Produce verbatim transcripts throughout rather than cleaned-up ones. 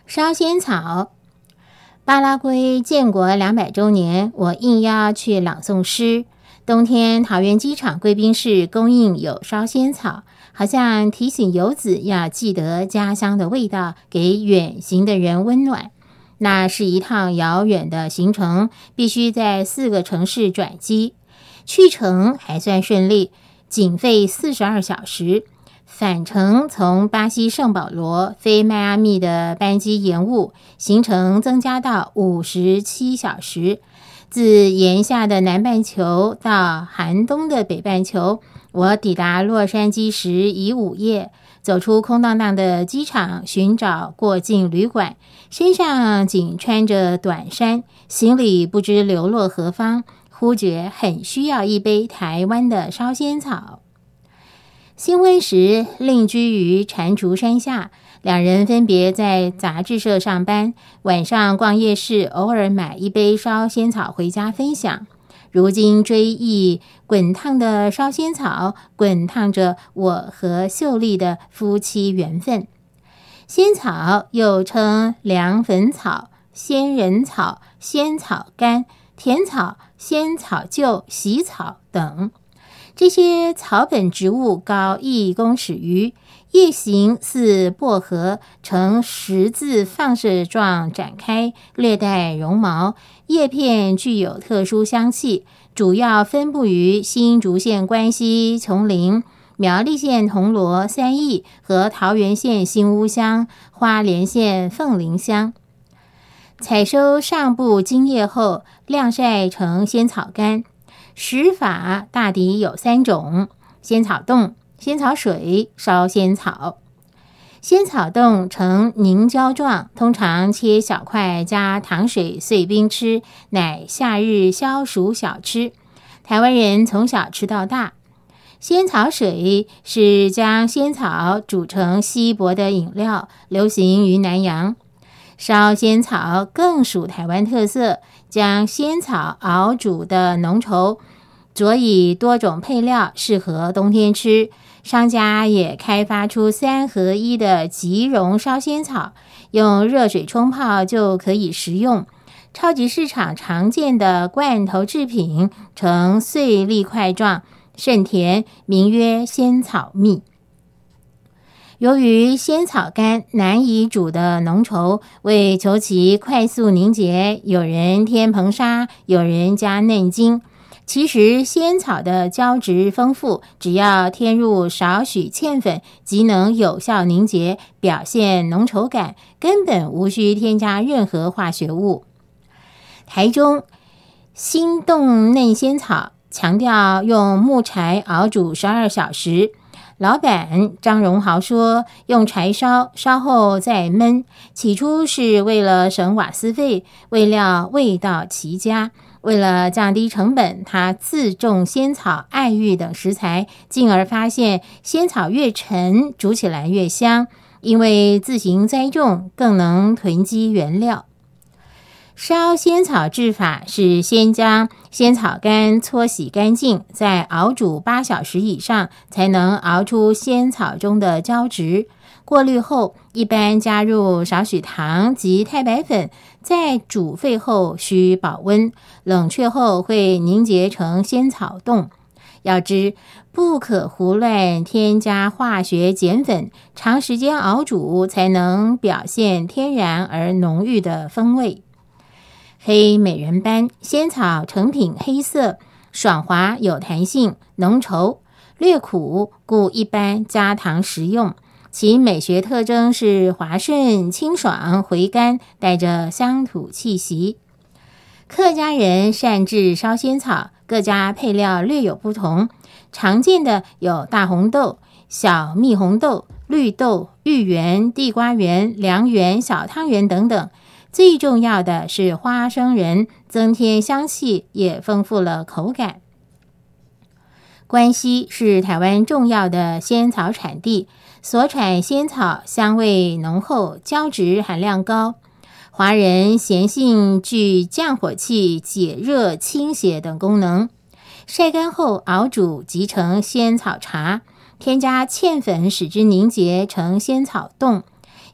烧仙草。巴拉圭建国两百周年，我应邀去朗诵诗。冬天桃园机场贵宾室供应有烧仙草，好像提醒游子要记得家乡的味道，给远行的人温暖。那是一趟遥远的行程，必须在四个城市转机。去程还算顺利，仅费四十二小时。返程从巴西圣保罗飞迈阿密的班机延误，行程增加到五十七小时。自炎夏的南半球到寒冬的北半球，我抵达洛杉矶时已午夜，走出空荡荡的机场，寻找过境旅馆，身上仅穿着短衫，行李不知流落何方，忽觉很需要一杯台湾的烧仙草。新婚时另居于蟾蜍山下，两人分别在杂志社上班，晚上逛夜市，偶尔买一杯烧仙草回家分享。如今追忆滚烫的烧仙草，滚烫着我和秀丽的夫妻缘分。仙草又称凉粉草、仙人草、仙草干、甜草、仙草臼、洗草等。这些草本植物高一公尺余，叶形似薄荷，呈十字放射状展开，略带绒毛，叶片具有特殊香气，主要分布于新竹县关西丛林、苗栗县铜锣三义和桃园县新屋乡、花莲县凤林乡。采收上部茎叶后，晾晒成仙草干。食法大抵有三种：仙草冻、仙草水、烧仙草。仙草冻呈凝胶状，通常切小块加糖水碎冰吃，乃夏日消暑小吃。台湾人从小吃到大。仙草水是将仙草煮成稀薄的饮料，流行于南洋。烧仙草更属台湾特色，将仙草熬煮的浓稠，佐以多种配料，适合冬天吃。商家也开发出三合一的即溶烧仙草，用热水冲泡就可以食用。超级市场常见的罐头制品呈碎粒块状，甚甜，名曰仙草蜜。由于仙草干难以煮的浓稠，为求其快速凝结，有人添硼砂，有人加嫩精。其实仙草的胶质丰富，只要添入少许芡粉，即能有效凝结，表现浓稠感，根本无需添加任何化学物。台中新冻嫩仙草强调用木柴熬煮十二小时。老板张荣豪说，用柴烧，烧后再焖，起初是为了省瓦斯费，未料味道奇佳。为了降低成本，他自种仙草、爱玉等食材，进而发现仙草越沉，煮起来越香，因为自行栽种，更能囤积原料。烧仙草制法是先将仙草干搓洗干净，再熬煮八小时以上，才能熬出仙草中的胶质。过滤后，一般加入少许糖及太白粉，在煮沸后需保温，冷却后会凝结成仙草冻。要知不可胡乱添加化学碱粉，长时间熬煮才能表现天然而浓郁的风味。黑美人斑仙草成品黑色，爽滑有弹性，浓稠，略苦，故一般加糖食用。其美学特征是滑顺、清爽、回甘，带着乡土气息。客家人擅制烧仙草，各家配料略有不同。常见的有大红豆、小蜜红豆、绿豆、芋圆、地瓜圆、凉圆、小汤圆等等。最重要的是花生仁，增添香气，也丰富了口感。关西是台湾重要的仙草产地，所产仙草香味浓厚，胶质含量高。华人咸性具降火气、解热、清血等功能。晒干后熬煮即成仙草茶，添加芡粉使之凝结成仙草冻。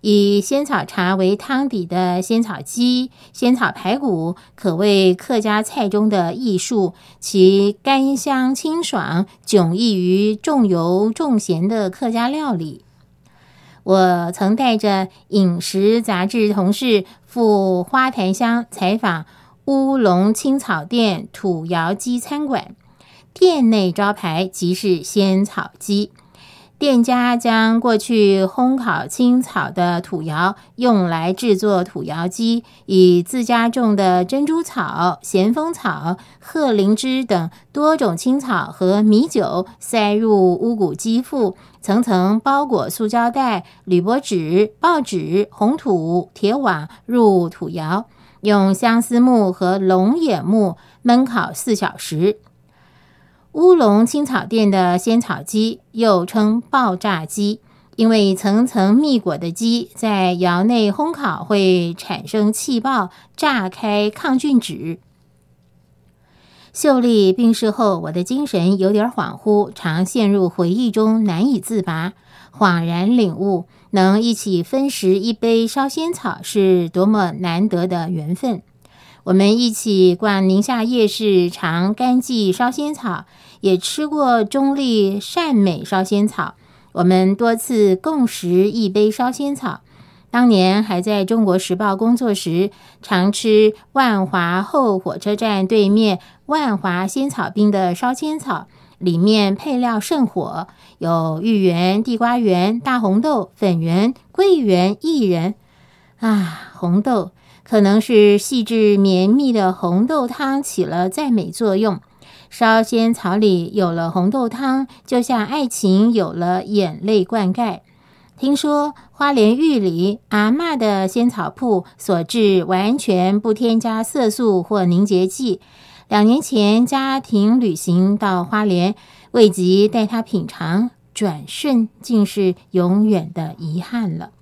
以仙草茶为汤底的仙草鸡、仙草排骨，可谓客家菜中的艺术，其甘香清爽，迥异于重油重咸的客家料理。我曾带着饮食杂志同事赴花坛乡采访乌龙青草店土窑鸡餐馆，店内招牌即是仙草鸡。店家将过去烘烤青草的土窑用来制作土窑鸡，以自家种的珍珠草、咸丰草、鹤灵芝等多种青草和米酒塞入乌骨鸡腹，层层包裹塑胶袋、铝箔纸、报纸、红土、铁网入土窑，用相思木和龙眼木焖烤四小时。乌龙青草店的仙草鸡又称爆炸鸡，因为层层密裹的鸡在窑内烘烤会产生气爆，炸开抗菌纸。秀丽病逝后，我的精神有点恍惚，常陷入回忆中难以自拔。恍然领悟，能一起分食一杯烧仙草是多么难得的缘分。我们一起逛宁夏夜市尝干记烧仙草，也吃过中立善美烧仙草。我们多次共食一杯烧仙草。当年还在中国时报工作时，常吃万华后火车站对面万华仙草冰的烧仙草，里面配料甚火，有芋圆、地瓜圆、大红豆、粉圆、桂圆、薏仁。啊，红豆可能是细致绵密的红豆汤起了赞美作用。烧仙草里有了红豆汤，就像爱情有了眼泪灌溉。听说花莲玉里阿嬷的仙草铺所制完全不添加色素或凝结剂。两年前家庭旅行到花莲，未及带他品尝，转瞬竟是永远的遗憾了。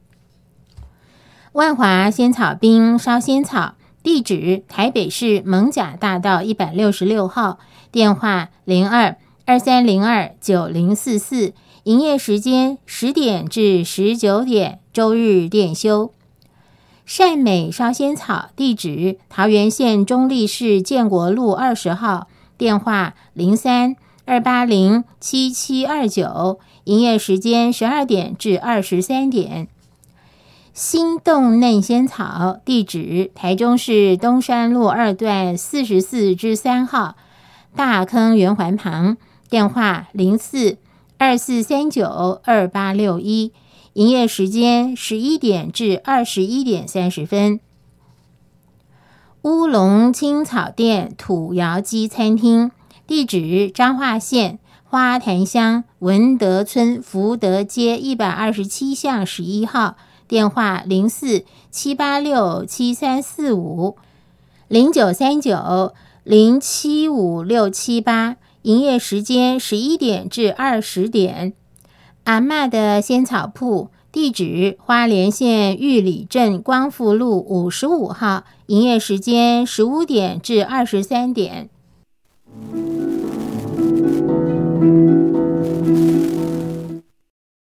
万华仙草冰烧仙草，地址台北市艋舺大道一百六十六号，电话零二二三零二九零四四，营业时间十点至十九点，周日店休。善美烧仙草，地址桃园县中坜市建国路二十号，电话零三二八零七七二九，营业时间十二点至二十三点。心动嫩仙草，地址台中市东山路二段四十四之三号，大坑圆环旁，电话零四二四三九二八六一，营业时间十一点至二十一点三十分。乌龙青草店土窑鸡餐厅，地址彰化县花坛乡文德村福德街一百二十七巷十一号，电话零四七八六七三四五零九三九零七五六七八，营业时间十一点至二十点。阿嬷的仙草铺，地址花莲县玉里镇光复路五十五号，营业时间十五点至二十三点。